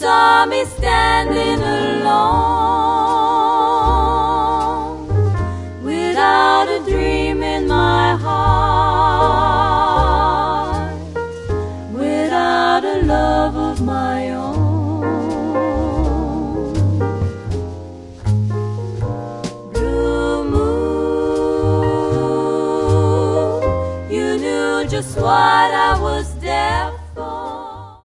saw me standing alone, without a dream in my heart, without a love of my own. Blue moon, you knew just what I was doing.